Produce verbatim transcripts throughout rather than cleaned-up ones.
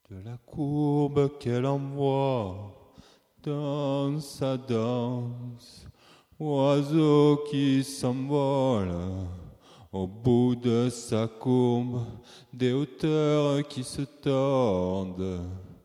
De la courbe qu'elle envoie dans sa danse, oiseau qui s'envole au bout de sa courbe, des hauteurs qui se tordent,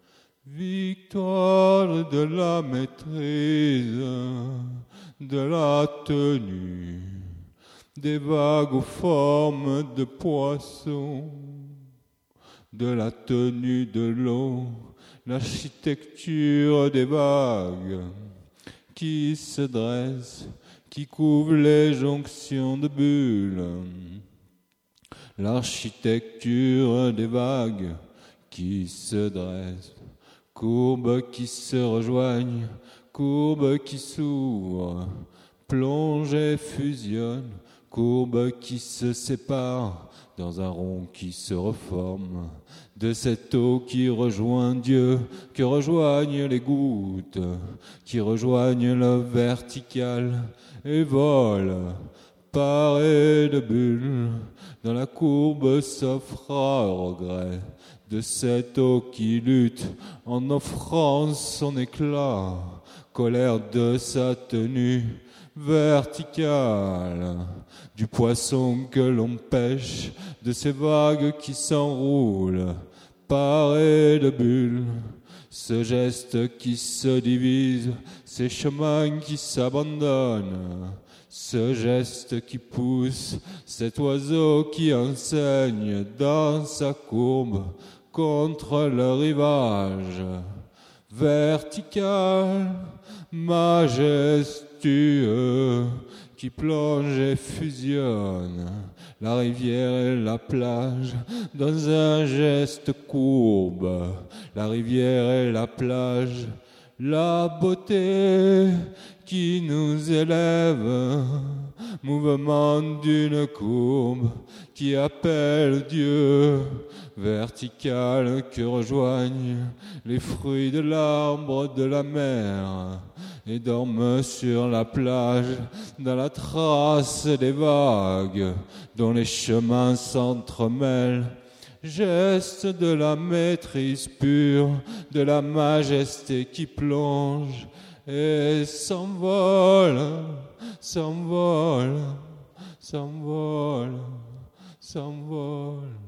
victoire de la maîtrise, de la tenue, des vagues aux formes de poissons, de la tenue de l'eau, l'architecture des vagues qui se dressent, qui couvrent les jonctions de bulles, l'architecture des vagues qui se dressent, courbes qui se rejoignent, courbes qui s'ouvrent, plongent et fusionnent, courbes qui se séparent dans un rond qui se reforme, de cette eau qui rejoint Dieu, que rejoignent les gouttes, qui rejoignent le vertical et volent, parées de bulles, dans la courbe s'offra au regret, de cette eau qui lutte en offrant son éclat, colère de sa tenue verticale, du poisson que l'on pêche, de ces vagues qui s'enroulent, parées de bulles, ce geste qui se divise, ces chemins qui s'abandonnent, ce geste qui pousse, cet oiseau qui enseigne dans sa courbe contre le rivage, vertical, majestueux, qui plonge et fusionne la rivière et la plage dans un geste courbe, la rivière et la plage, la beauté qui nous élève, mouvement d'une courbe qui appelle Dieu, verticale que rejoignent les fruits de l'arbre de la mer et dorment sur la plage dans la trace des vagues dont les chemins s'entremêlent. Geste de la maîtrise pure, de la majesté qui plonge et s'envole, s'envole, s'envole, s'envole.